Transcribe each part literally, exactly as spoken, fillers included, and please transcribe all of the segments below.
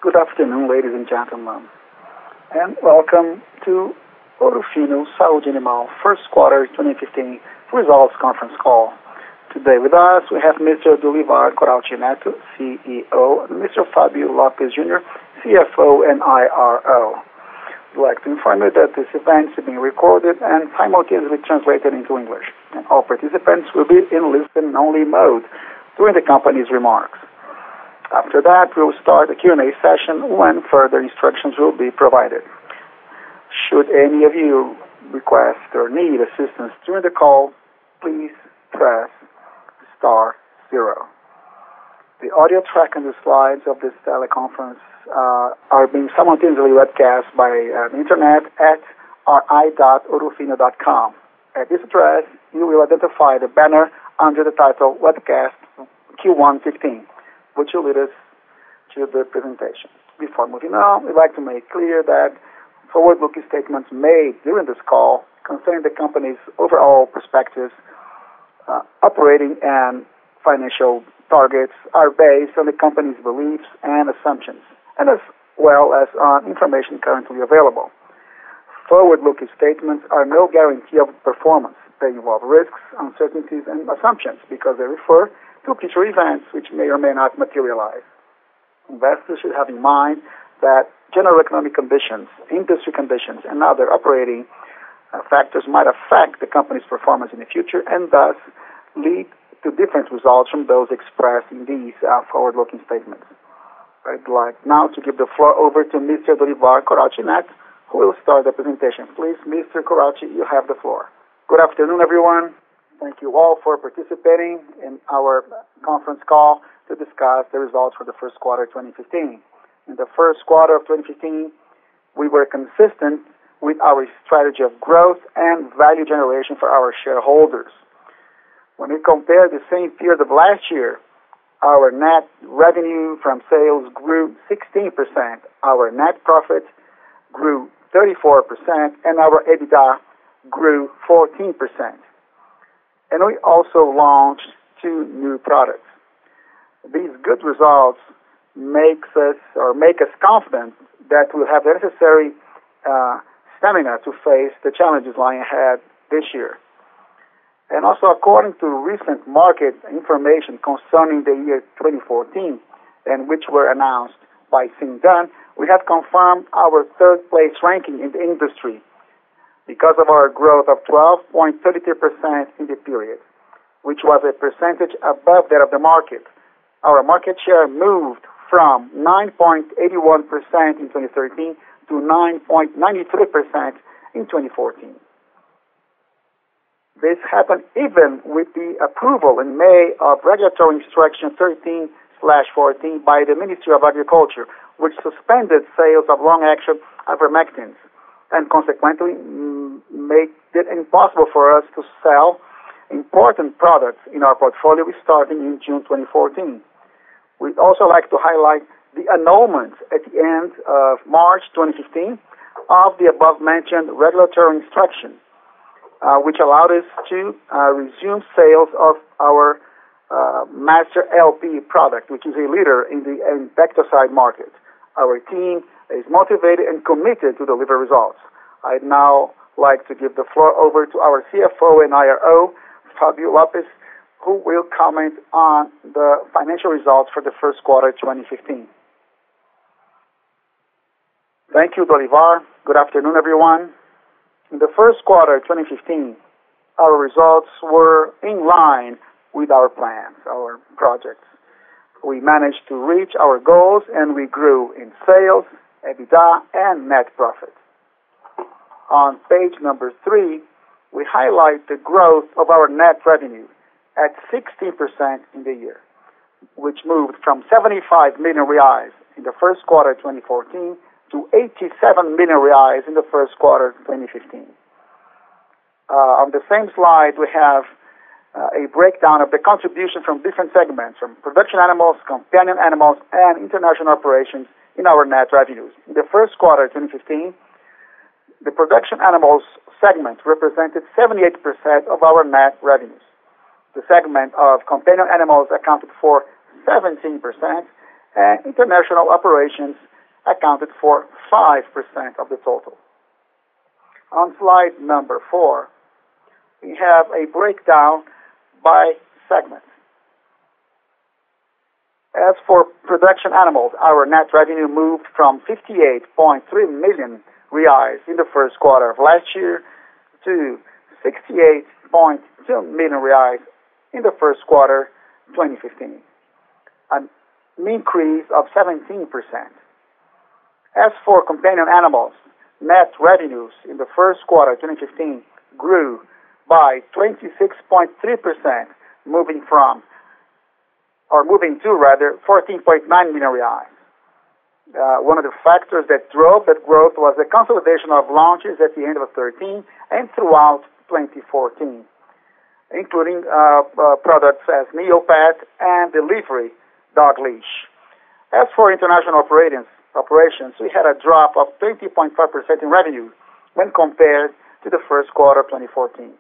Good afternoon, ladies and gentlemen, and welcome to Ouro Fino Saúde Animal First Quarter twenty fifteen Results Conference Call. Today with us we have Mister Dolivar Corauchi Neto, C E O, and Mister Fabio Lopes Junior, C F O and I R O. I'd like to inform you that this event is being recorded and simultaneously translated into English, and all participants will be in listen-only mode during the company's remarks. After that, we will start a Q and A session when further instructions will be provided. Should any of you request or need assistance during the call, please press star zero. The audio track and the slides of this teleconference uh, are being simultaneously webcast by uh, the internet at r i dot ourofino dot com. At this address, you will identify the banner under the title Webcast Q one fifteen. Which will lead us to the presentation. Before moving on, we'd like to make clear that forward-looking statements made during this call concerning the company's overall perspectives, uh, operating and financial targets are based on the company's beliefs and assumptions, and as well as on information currently available. Forward-looking statements are no guarantee of performance. They involve risks, uncertainties, and assumptions because they refer to future events which may or may not materialize. Investors should have in mind that general economic conditions, industry conditions, and other operating uh, factors might affect the company's performance in the future and thus lead to different results from those expressed in these uh, forward-looking statements. I'd like now to give the floor over to Mister Dolivar Corauchi Neto, who will start the presentation. Please, Mister Corauchi, you have the floor. Good afternoon, everyone. Thank you all for participating in our conference call to discuss the results for the first quarter twenty fifteen. In the first quarter of twenty fifteen, we were consistent with our strategy of growth and value generation for our shareholders. When we compare the same period of last year, our net revenue from sales grew sixteen percent, our net profit grew thirty-four percent, and our EBITDA grew fourteen percent. And we also launched two new products. These good results makes us or make us confident that we'll have the necessary uh, stamina to face the challenges lying ahead this year. And also, according to recent market information concerning the year twenty fourteen, and which were announced by Sindan, we have confirmed our third place ranking in the industry because of our growth of twelve point three three percent in the period, which was a percentage above that of the market. Our market share moved from nine point eight one percent in twenty thirteen to nine point nine three percent in twenty fourteen. This happened even with the approval in May of Regulatory Instruction thirteen slash fourteen by the Ministry of Agriculture, which suspended sales of long-action ivermectins and consequently made it impossible for us to sell important products in our portfolio starting in June twenty fourteen. We'd also like to highlight the annulment at the end of March twenty fifteen of the above-mentioned regulatory instruction, uh, which allowed us to uh, resume sales of our uh, Master L P product, which is a leader in the insecticide market. Our team is motivated and committed to deliver results. I'd now like to give the floor over to our C F O and I R O, Fabio Lopes, who will comment on the financial results for the first quarter twenty fifteen. Thank you, Dolivar. Good afternoon, everyone. In the first quarter twenty fifteen, our results were in line with our plans, our projects. We managed to reach our goals and we grew in sales, EBITDA, and net profit. On page number three, we highlight the growth of our net revenue at sixteen percent in the year, which moved from seventy-five million reais in the first quarter twenty fourteen to eighty-seven million reais in the first quarter twenty fifteen. Uh, on the same slide, we have uh, a breakdown of the contribution from different segments, from production animals, companion animals, and international operations in our net revenues. In the first quarter twenty fifteen, the production animals segment represented seventy-eight percent of our net revenues. The segment of companion animals accounted for seventeen percent, and international operations accounted for five percent of the total. On slide number four, we have a breakdown by segment. As for production animals, our net revenue moved from fifty-eight point three million reais in the first quarter of last year to sixty-eight point two million reais in the first quarter twenty fifteen, an increase of seventeen percent. As for companion animals, net revenues in the first quarter twenty fifteen grew by twenty-six point three percent, moving from or moving to rather fourteen point nine million reais. Uh, one of the factors that drove that growth was the consolidation of launches at the end of thirteen and throughout twenty fourteen, including uh, uh, products as Neopet and Delivery Dog Leash. As for international operations, operations, we had a drop of twenty point five percent in revenue when compared to the first quarter of twenty fourteen.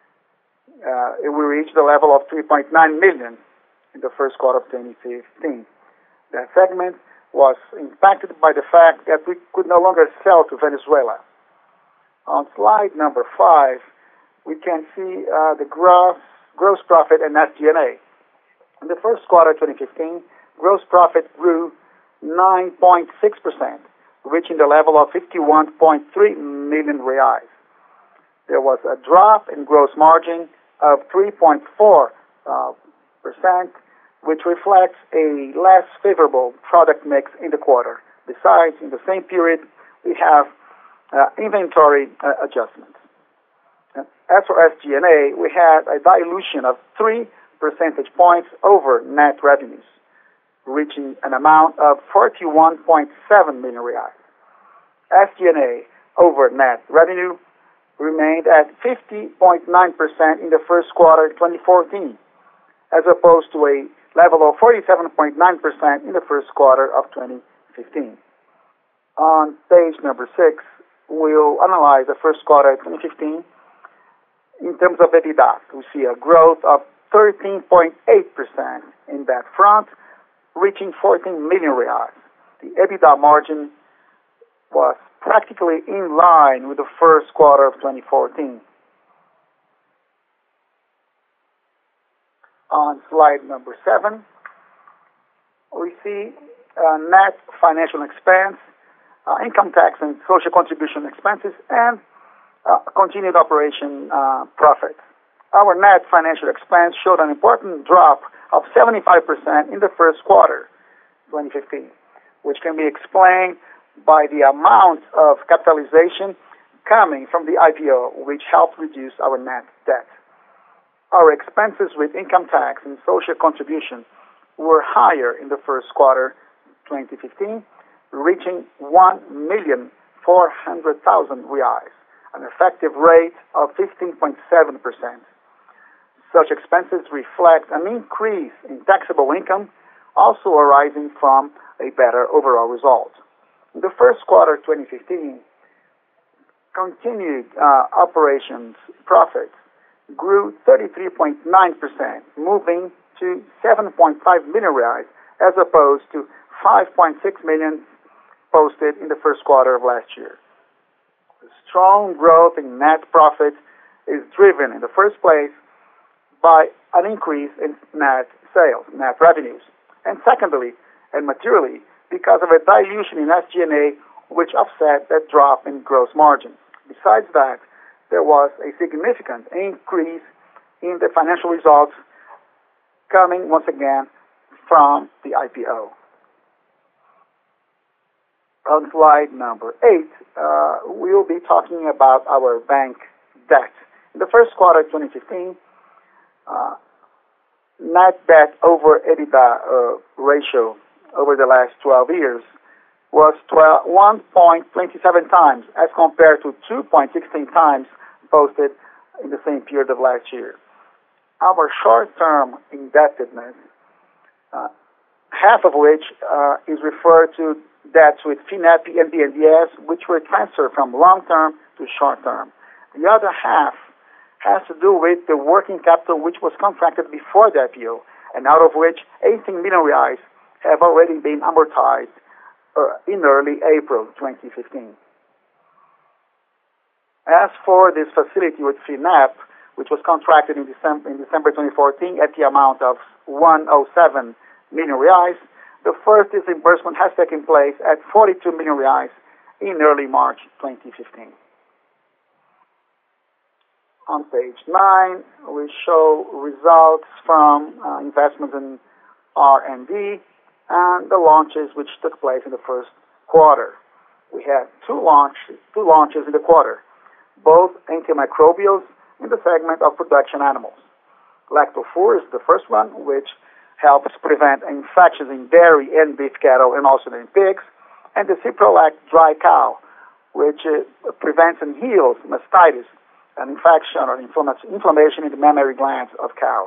Uh, we reached the level of three point nine million in the first quarter of twenty fifteen. That segment was impacted by the fact that we could no longer sell to Venezuela. On slide number five, we can see uh, the gross, gross profit and S G and A. In the first quarter of twenty fifteen, gross profit grew nine point six percent, reaching the level of fifty-one point three million reais. There was a drop in gross margin of three point four percent, which reflects a less favorable product mix in the quarter. Besides, in the same period, we have uh, inventory uh, adjustments. As for S G and A, we had a dilution of three percentage points over net revenues, reaching an amount of forty-one point seven million reais. S G and A over net revenue remained at fifty point nine percent in the first quarter twenty fourteen, as opposed to a level of forty-seven point nine percent in the first quarter of twenty fifteen. On page number six, we'll analyze the first quarter of twenty fifteen. In terms of EBITDA, we see a growth of thirteen point eight percent in that front, reaching fourteen million reais. The EBITDA margin was practically in line with the first quarter of twenty fourteen. On slide number seven, we see uh, net financial expense, uh, income tax and social contribution expenses, and uh, continued operation uh, profit. Our net financial expense showed an important drop of seventy-five percent in the first quarter twenty fifteen, which can be explained by the amount of capitalization coming from the I P O, which helped reduce our net debt. Our expenses with income tax and social contribution were higher in the first quarter twenty fifteen, reaching one million four hundred thousand reais, an effective rate of fifteen point seven percent. Such expenses reflect an increase in taxable income, also arising from a better overall result. In the first quarter twenty fifteen, continued uh, operations profits grew thirty-three point nine percent, moving to seven point five million reais, as opposed to five point six million posted in the first quarter of last year. The strong growth in net profit is driven in the first place by an increase in net sales, net revenues, and secondly, and materially, because of a dilution in S G and A, which offset that drop in gross margin. Besides that, there was a significant increase in the financial results coming once again from the I P O. On slide number eight, uh, we'll be talking about our bank debt. In the first quarter of twenty fifteen, uh, net debt over EBITDA uh, ratio over the last twelve years was one point two seven times as compared to two point one six times posted in the same period of last year. Our short-term indebtedness, uh, half of which uh, is referred to debts with FINEP and B N D E S, which were transferred from long-term to short-term. The other half has to do with the working capital which was contracted before the I P O, and out of which eighteen million reais have already been amortized uh, in early April twenty fifteen. As for this facility with FINEP, which was contracted in December, in December twenty fourteen at the amount of one hundred seven million reais, the first disbursement has taken place at forty-two million reais in early March twenty fifteen. On page nine, we show results from uh, investments in R and D and the launches which took place in the first quarter. We had two, launch, two launches in the quarter, both antimicrobials in the segment of production animals. Lactofor is the first one, which helps prevent infections in dairy and beef cattle and also in pigs, and the Ciprolac dry cow, which uh, prevents and heals mastitis, an infection or inflammation in the mammary glands of cows.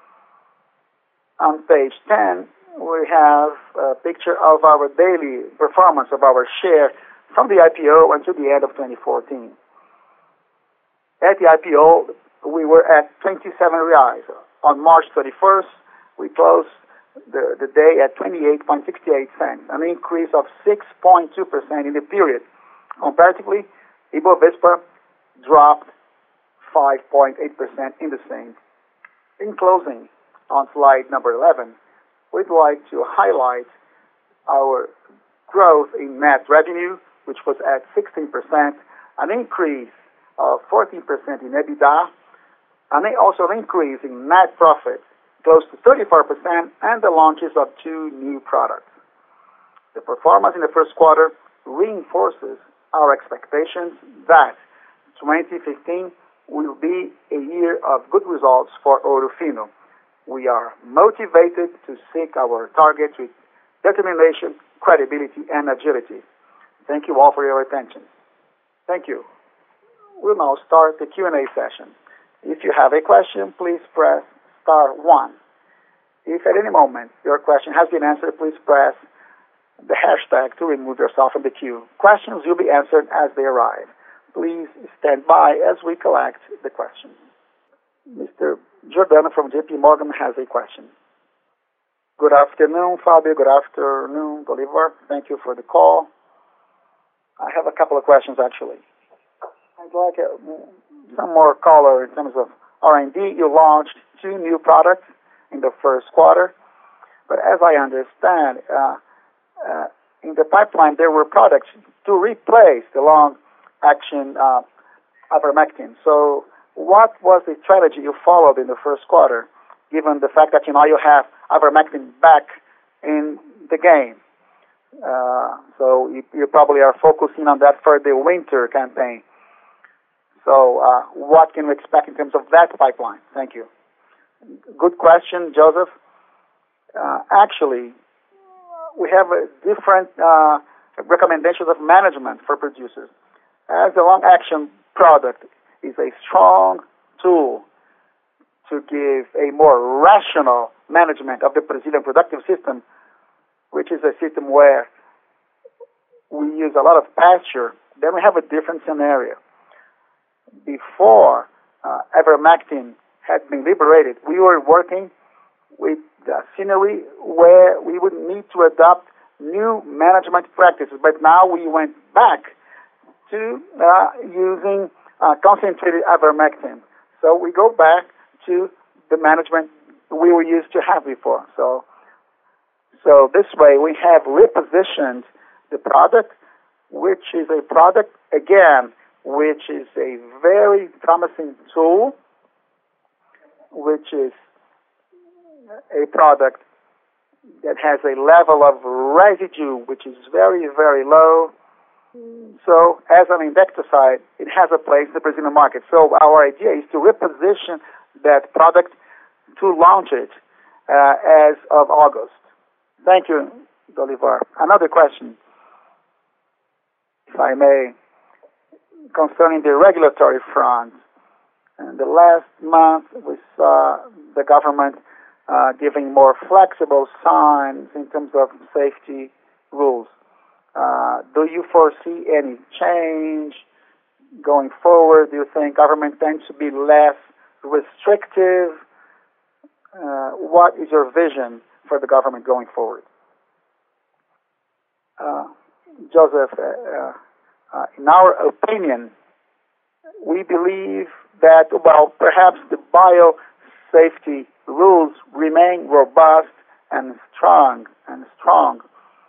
On page ten, we have a picture of our daily performance of our share from the I P O until the end of twenty fourteen. At the I P O, we were at twenty-seven reais. On March thirty-first, we closed the, the day at twenty-eight point six eight cents, an increase of six point two percent in the period. Comparatively, Ibovespa dropped five point eight percent in the same. In closing, on slide number eleven, we'd like to highlight our growth in net revenue, which was at sixteen percent, an increase of fourteen percent in EBITDA, and also an increase in net profit, close to thirty-four percent, and the launches of two new products. The performance in the first quarter reinforces our expectations that twenty fifteen will be a year of good results for Ouro Fino. We are motivated to seek our targets with determination, credibility, and agility. Thank you all for your attention. Thank you. We'll now start the Q and A session. If you have a question, please press star one. If at any moment your question has been answered, please press the hashtag to remove yourself from the queue. Questions will be answered as they arrive. Please stand by as we collect the questions. Mister Giordano from J P Morgan has a question. Good afternoon, Fabio. Good afternoon, Bolivar. Thank you for the call. I have a couple of questions, actually. I'd like a, some more color in terms of R and D. You launched two new products in the first quarter, but as I understand, uh, uh, in the pipeline there were products to replace the long-action uh, ivermectin. So what was the strategy you followed in the first quarter, given the fact that you know you have ivermectin back in the game? Uh, so you, you probably are focusing on that for the winter campaign. So uh, what can we expect in terms of that pipeline? Thank you. Good question, Joseph. Uh, actually, we have a different uh, recommendations of management for producers. As a long-action product is a strong tool to give a more rational management of the Brazilian productive system, which is a system where we use a lot of pasture, then we have a different scenario. Before uh, ivermectin had been liberated, we were working with a scenery where we would need to adopt new management practices, but now we went back to uh, using uh, concentrated ivermectin. So we go back to the management we were used to have before. So, so this way we have repositioned the product, which is a product, again, which is a very promising tool, which is a product that has a level of residue which is very, very low. So as an insecticide, it has a place in the Brazilian market. So our idea is to reposition that product to launch it uh, as of August. Thank you, Bolivar. Another question, if I may, concerning the regulatory front. In the last month, we saw the government uh, giving more flexible signs in terms of safety rules. Uh, do you foresee any change going forward? Do you think government tends to be less restrictive? Uh, what is your vision for the government going forward? Uh, Joseph, uh, uh, uh, in our opinion, we believe that, well, perhaps the biosafety rules remain robust and strong and strong.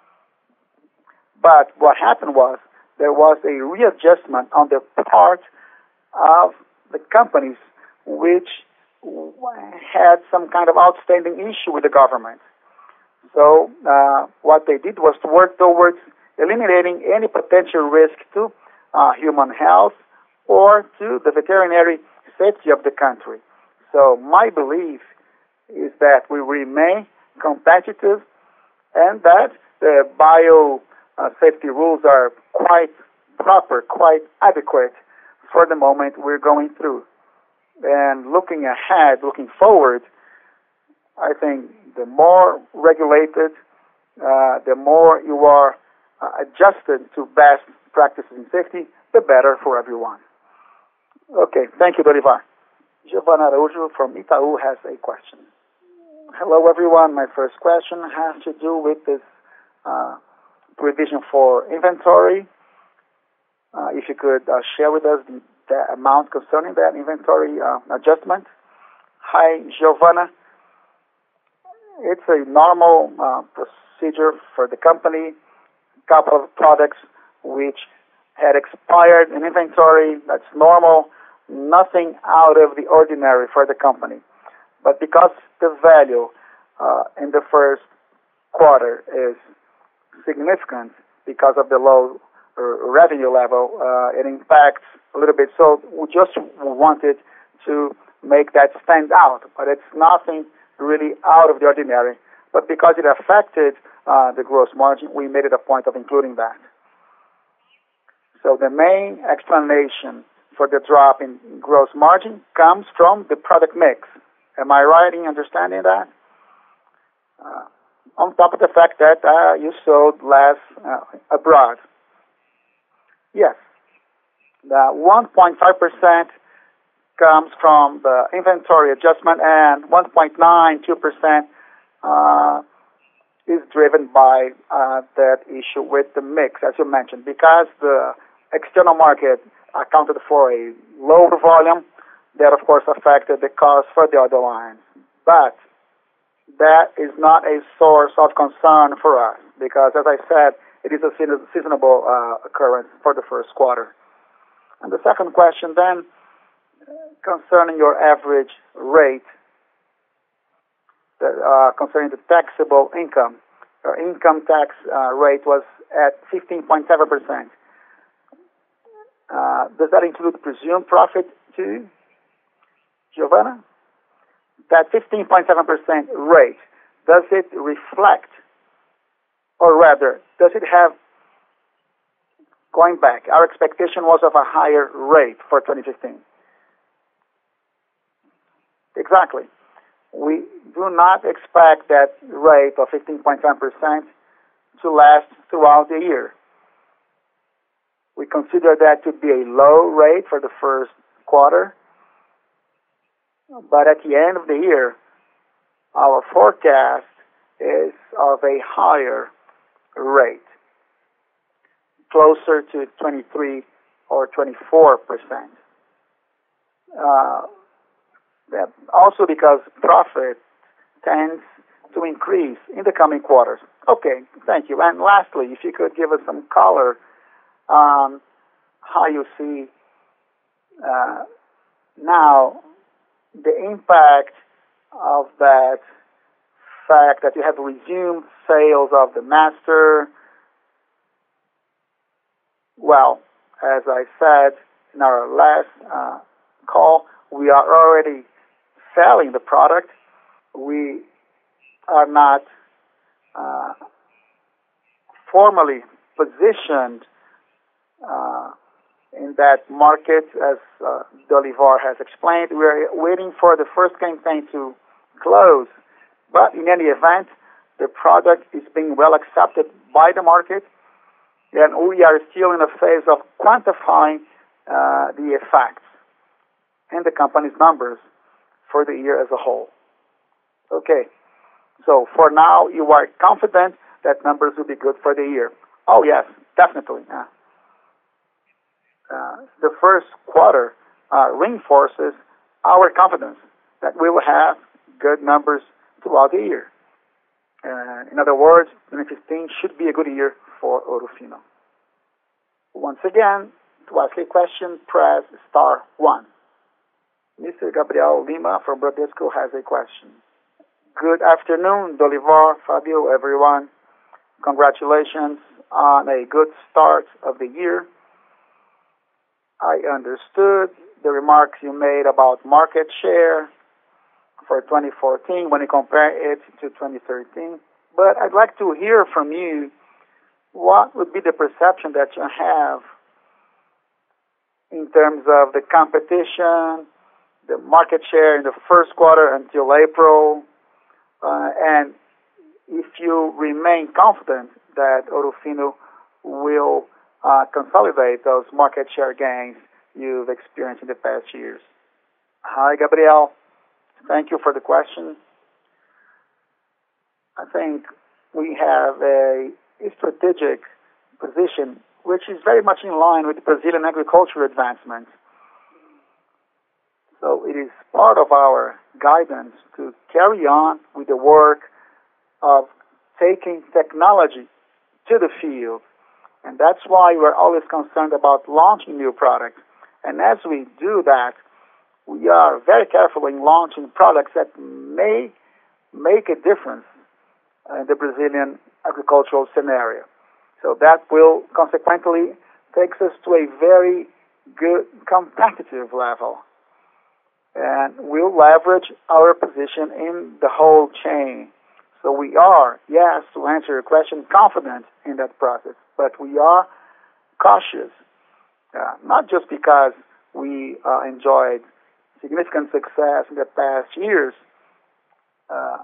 But what happened was there was a readjustment on the part of the companies which had some kind of outstanding issue with the government. So uh, what they did was to work towards eliminating any potential risk to uh, human health or to the veterinary safety of the country. So my belief is that we remain competitive and that the bio uh, safety rules are quite proper, quite adequate for the moment we're going through. And looking ahead, looking forward, I think the more regulated, uh, the more you are uh, adjusted to best practices in safety, the better for everyone. Okay, thank you, Dorivar. Giovanna Araújo from Itaú has a question. Hello, everyone. My first question has to do with this uh, provision for inventory. Uh, if you could uh, share with us the, the amount concerning that inventory uh, adjustment. Hi, Giovanna. It's a normal uh, procedure for the company. A couple of products which had expired in inventory, that's normal. Nothing out of the ordinary for the company. But because the value uh, in the first quarter is significant because of the low uh, revenue level, uh, it impacts a little bit. So we just wanted to make that stand out, but it's nothing really out of the ordinary. But because it affected uh, the gross margin, we made it a point of including that. So the main explanation for the drop in gross margin comes from the product mix. Am I right in understanding that? Uh, on top of the fact that uh, you sold less uh, abroad. Yes. The one point five percent comes from the inventory adjustment, and one point nine two percent uh, is driven by uh, that issue with the mix, as you mentioned, because the external market accounted for a lower volume. That, of course, affected the cost for the other lines. But that is not a source of concern for us because, as I said, it is a seasonable uh, occurrence for the first quarter. And the second question then, concerning your average rate, uh, concerning the taxable income. Your income tax uh, rate was at fifteen point seven percent. Uh, does that include presumed profit too, Giovanna? That fifteen point seven percent rate, does it reflect, or rather, does it have, going back, our expectation was of a higher rate for twenty fifteen. Exactly. We do not expect that rate of fifteen point seven percent to last throughout the year. We consider that to be a low rate for the first quarter, but at the end of the year, our forecast is of a higher rate, closer to twenty-three or twenty-four percent. Uh, also because profit tends to increase in the coming quarters. Okay, thank you. And lastly, if you could give us some color on how you see uh, now the impact of that fact that you have resumed sales of the master. Well, as I said in our last uh, call, we are already selling the product. We are not uh, formally positioned uh, in that market, as uh, Dorivar has explained. We are waiting for the first campaign to close. But in any event, the product is being well accepted by the market, and we are still in a phase of quantifying uh, the effects in the company's numbers for the year as a whole. Okay, so for now, you are confident that numbers will be good for the year. Oh, yes, definitely. Yeah. Uh, the first quarter uh, reinforces our confidence that we will have good numbers throughout the year. Uh, in other words, twenty fifteen should be a good year for Ouro Fino. Once again, to ask a question, press star one. Mister Gabriel Lima from Bradesco has a question. Good afternoon, Dolivar, Fabio, everyone. Congratulations on a good start of the year. I understood the remarks you made about market share for twenty fourteen when you compare it to twenty thirteen. But I'd like to hear from you what would be the perception that you have in terms of the competition, the market share in the first quarter until April, uh, and if you remain confident that Ouro Fino will uh, consolidate those market share gains you've experienced in the past years. Hi, Gabriel. Thank you for the question. I think we have a, a strategic position which is very much in line with the Brazilian agriculture advancement. So it is part of our guidance to carry on with the work of taking technology to the field. And that's why we're always concerned about launching new products. And as we do that, we are very careful in launching products that may make a difference in the Brazilian agricultural scenario. So that will consequently take us to a very good competitive level. And we'll leverage our position in the whole chain. So we are, yes, to answer your question, confident in that process, but we are cautious, uh, not just because we uh, enjoyed significant success in the past years, uh,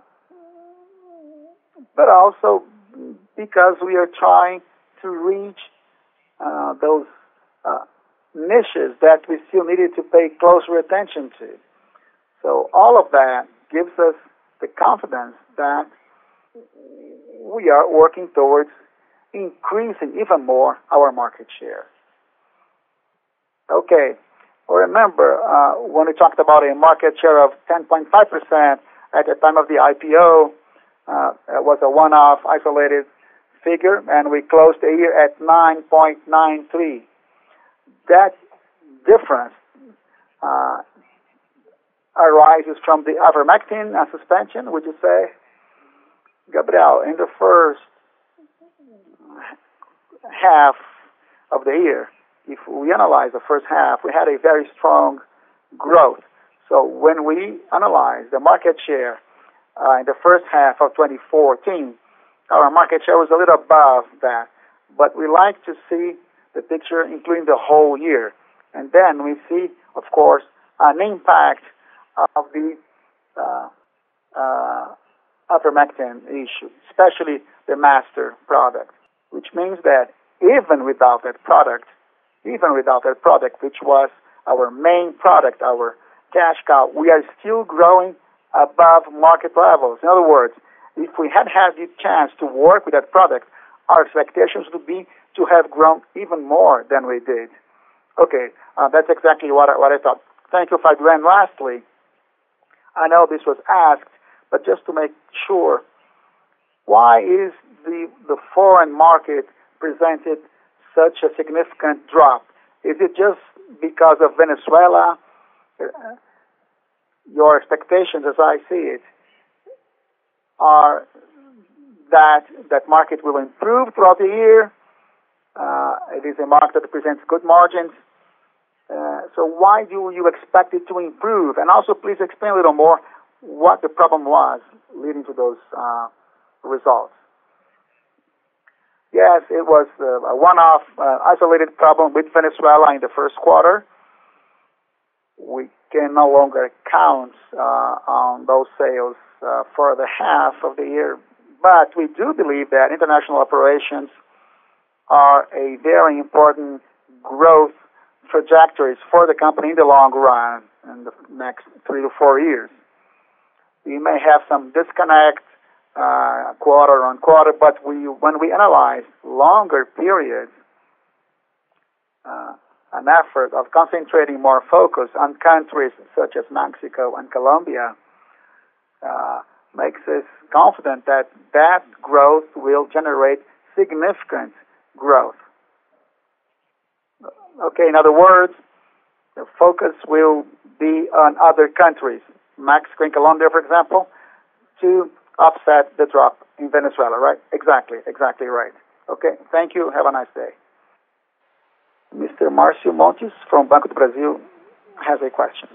but also because we are trying to reach uh, those uh, niches that we still needed to pay closer attention to. So all of that gives us the confidence that we are working towards increasing even more our market share. Okay, well, remember uh, when we talked about a market share of ten point five percent at the time of the I P O, uh, it was a one-off isolated figure, and we closed the year at nine point nine three. That difference uh, arises from the ivermectin uh, suspension, would you say? Gabriel, in the first half of the year, if we analyze the first half, we had a very strong growth. So when we analyze the market share uh, in the first half of twenty fourteen, our market share was a little above that. But we like to see the picture including the whole year. And then we see, of course, an impact of the uh, uh, ivermectin issue, especially the master product, which means that even without that product, even without that product, which was our main product, our cash cow, we are still growing above market levels. In other words, if we had had the chance to work with that product, our expectations would be to have grown even more than we did. Okay, uh, that's exactly what I, what I thought. Thank you, Fabio. And lastly, I know this was asked, but just to make sure, why is the, the foreign market presented such a significant drop? Is it just because of Venezuela? Your expectations, as I see it, are that that market will improve throughout the year. Uh, it is a market that presents good margins. Uh, so why do you expect it to improve? And also, please explain a little more what the problem was leading to those uh, results. Yes, it was uh, a one-off, uh, isolated problem with Venezuela in the first quarter. We can no longer count uh, on those sales uh, for the half of the year, but we do believe that international operations are a very important growth trajectories for the company in the long run, in the next three to four years. We may have some disconnect uh, quarter on quarter, but we, when we analyze longer periods, uh, an effort of concentrating more focus on countries such as Mexico and Colombia uh, makes us confident that that growth will generate significant growth. Okay, in other words, the focus will be on other countries, Mexico and Colombia, for example, to offset the drop in Venezuela, right? Exactly, exactly right. Okay, thank you. Have a nice day. Mister Marcio Montes from Banco do Brasil has a question.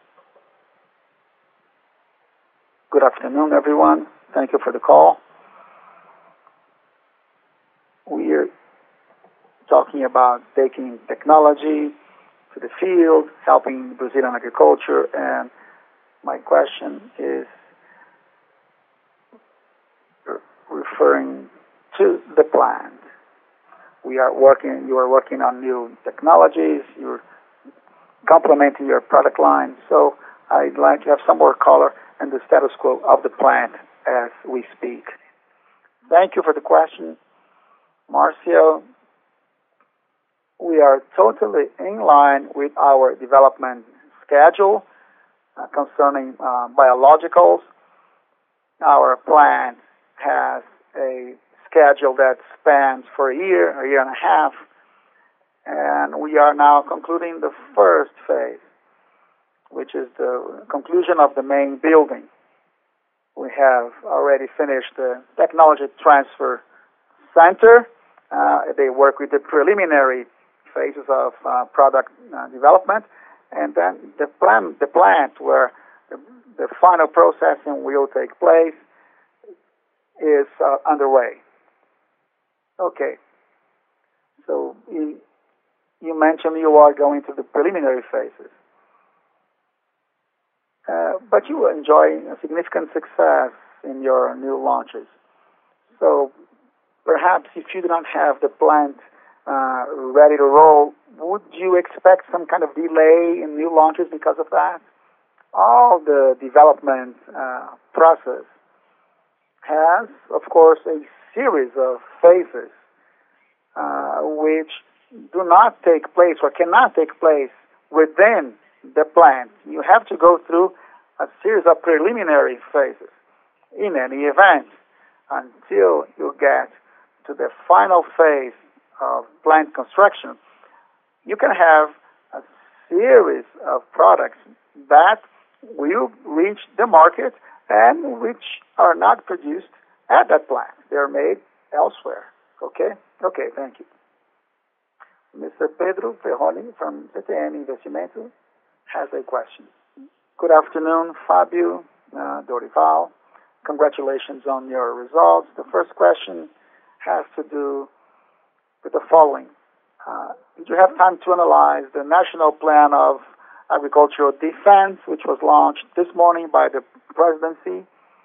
Good afternoon, everyone. Thank you for the call. We're talking about taking technology to the field, helping Brazilian agriculture, and my question is referring to the plant. We are working, you are working on new technologies, you're complementing your product line, so I'd like to have some more color and the status quo of the plant as we speak. Thank you for the question, Marcio. We are totally in line with our development schedule uh, concerning uh, biologicals. Our plant has a schedule that spans for a year, a year and a half, and we are now concluding the first phase, which is the conclusion of the main building. We have already finished the technology transfer center. Uh, they work with the preliminary phases of uh, product uh, development, and then the plant, the plant where the, the final processing will take place is uh, underway. Okay. So you, you mentioned you are going to the preliminary phases. Uh, but you enjoy a significant success in your new launches. So perhaps if you do not have the plant uh, ready to roll, would you expect some kind of delay in new launches because of that? All the development uh, process has, of course, a series of phases uh, which do not take place or cannot take place within the plant. You have to go through a series of preliminary phases in any event until you get to the final phase of plant construction. You can have a series of products that will reach the market and which are not produced at that plant. They're made elsewhere. Okay? Okay, thank you. Mister Pedro Ferroni from C T M Investimento has a question. Good afternoon, Fabio, uh, Dorival. Congratulations on your results. The first question has to do with the following. Uh, did you have time to analyze the National Plan of Agricultural Defense, which was launched this morning by the presidency?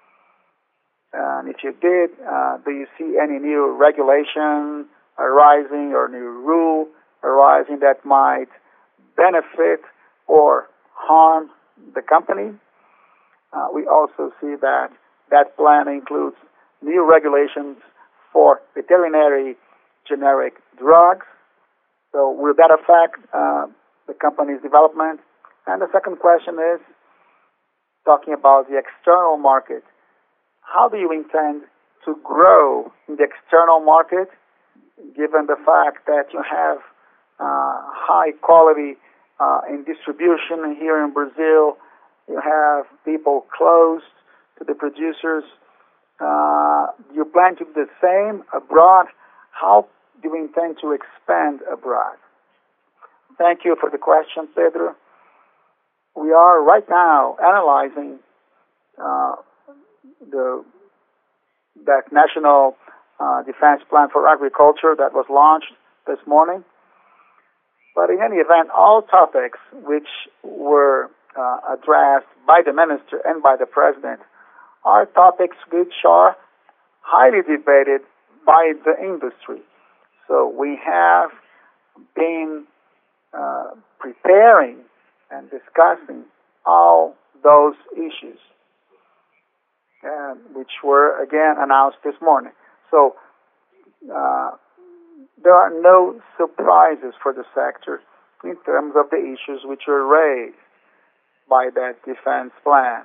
And if you did, uh, do you see any new regulation arising or new rule arising that might benefit or harm the company? Uh, we also see that that plan includes new regulations for veterinary generic drugs. So will that affect uh, the company's development? And the second question is talking about the external market. How do you intend to grow in the external market, given the fact that you have uh, high quality uh, in distribution here in Brazil? You have people close to the producers. Uh, do you plan to do the same abroad? How do you intend to expand abroad? Thank you for the question, Pedro. We are right now analyzing uh, the that National uh, Defense Plan for Agriculture that was launched this morning. But in any event, all topics which were uh, addressed by the minister and by the president are topics which are highly debated by the industry. So we have been uh, preparing and discussing all those issues. uh, which were again announced this morning. So uh, there are no surprises for the sector in terms of the issues which were raised by that defense plan.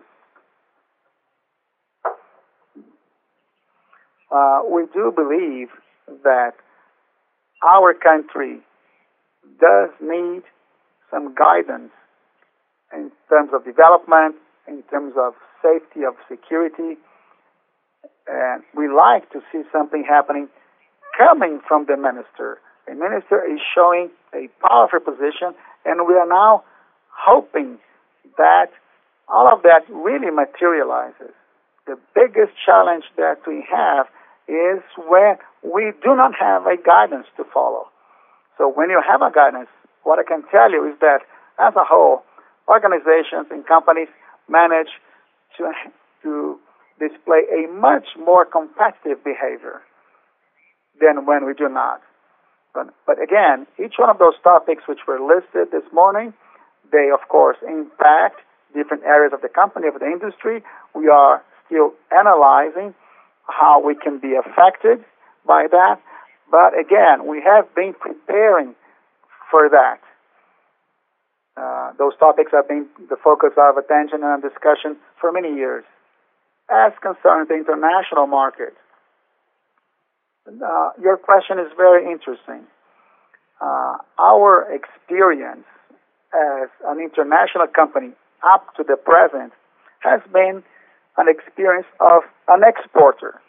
Uh, we do believe that our country does need some guidance in terms of development, in terms of safety, of security, and we like to see something happening coming from the minister. The minister is showing a powerful position, and we are now hoping that all of that really materializes. The biggest challenge that we have is when we do not have a guidance to follow. So when you have a guidance, what I can tell you is that as a whole, organizations and companies manage to, to display a much more competitive behavior than when we do not. But, but again, each one of those topics which were listed this morning, they of course impact different areas of the company, of the industry. We are still analyzing how we can be affected by that. But again, we have been preparing for that. Uh, those topics have been the focus of attention and discussion for many years. As concerns the international market, uh, your question is very interesting. Uh, our experience as an international company up to the present has been an experience of an exporter.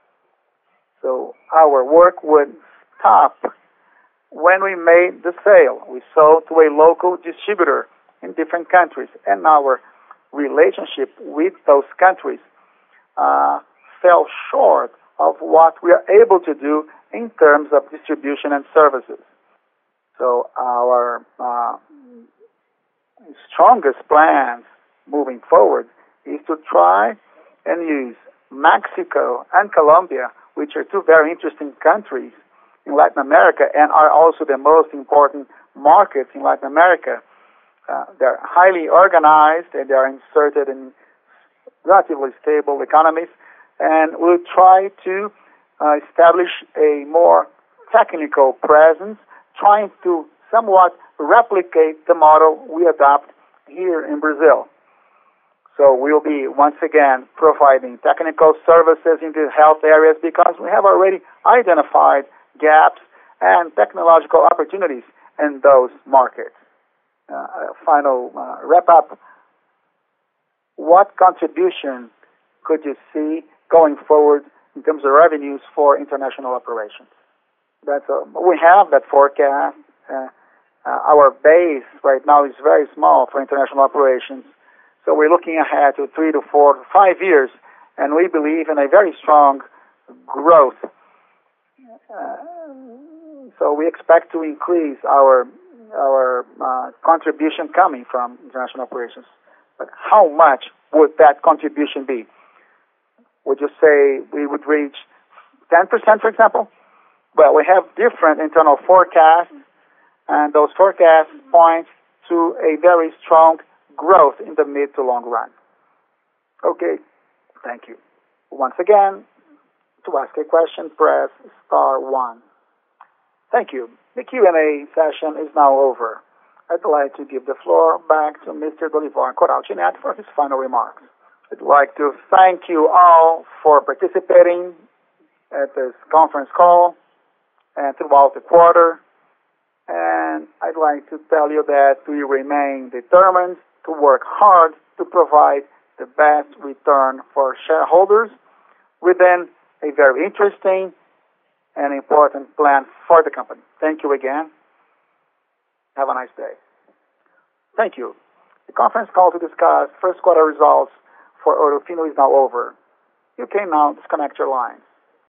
So our work would stop when we made the sale. We sold to a local distributor in different countries, and our relationship with those countries uh, fell short of what we are able to do in terms of distribution and services. So our uh, strongest plans moving forward is to try and use Mexico and Colombia, which are two very interesting countries in Latin America and are also the most important markets in Latin America. Uh, they're highly organized and they are inserted in relatively stable economies, and we'll try to uh, establish a more technical presence, trying to somewhat replicate the model we adopt here in Brazil. So we'll be, once again, providing technical services in the health areas because we have already identified gaps and technological opportunities in those markets. Uh, final uh, wrap-up. What contribution could you see going forward in terms of revenues for international operations? That's a, we have that forecast. Uh, uh, our base right now is very small for international operations. So we're looking ahead to three to four to five years, and we believe in a very strong growth. Uh, so we expect to increase our our uh, contribution coming from international operations. But how much would that contribution be? Would you say we would reach ten percent, for example? Well, we have different internal forecasts, and those forecasts point to a very strong growth in the mid to long run. Okay, thank you. Once again, to ask a question, press star one. Thank you. The Q and A session is now over. I'd like to give the floor back to Mister Dorival Coralchi Neto for his final remarks. I'd like to thank you all for participating at this conference call and throughout the quarter. And I'd like to tell you that we remain determined to work hard to provide the best return for shareholders within a very interesting and important plan for the company. Thank you again. Have a nice day. Thank you. The conference call to discuss first quarter results for Ouro Fino is now over. You can now disconnect your lines.